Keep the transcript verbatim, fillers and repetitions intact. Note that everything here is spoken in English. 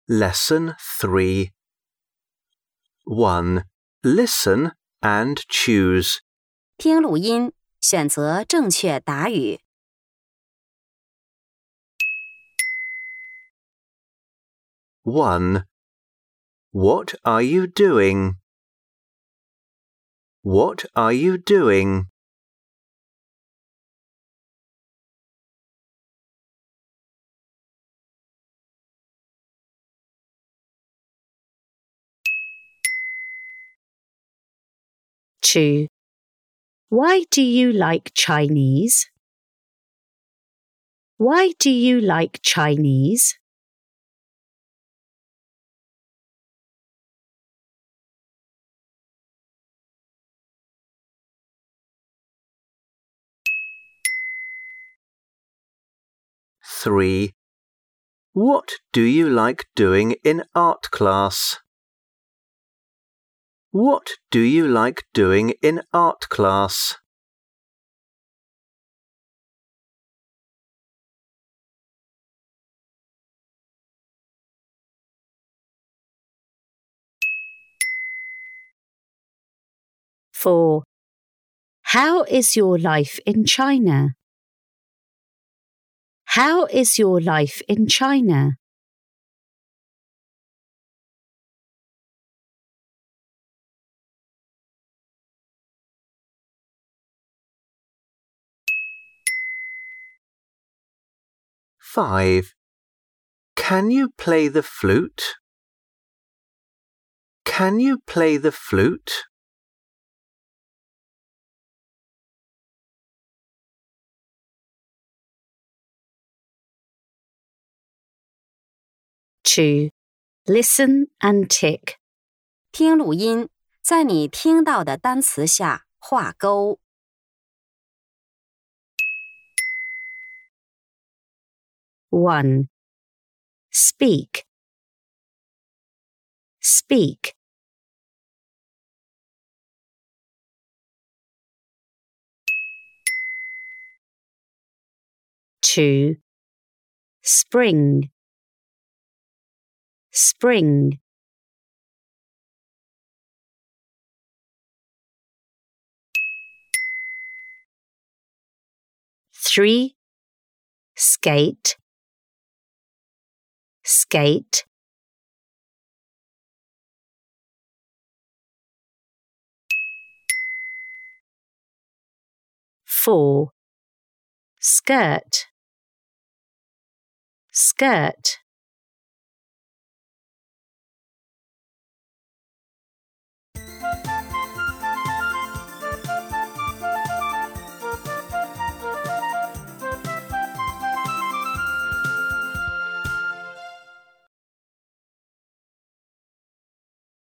Lesson three. one. Listen and choose. 听录音，选择正确答语。 one. What are you doing? What are you doing? two. Why do you like Chinese? Why do you like Chinese? three. What do you like doing in art class? What do you like doing in art class? four. How is your life in China? How is your life in China? five. Can you play the flute? Can you play the flute? two. Listen and tick. 听录音，在你听到的单词下画勾。 one. Speak. Speak. two. Spring. Spring. three. Skate. Skate. four. Skirt. Skirt.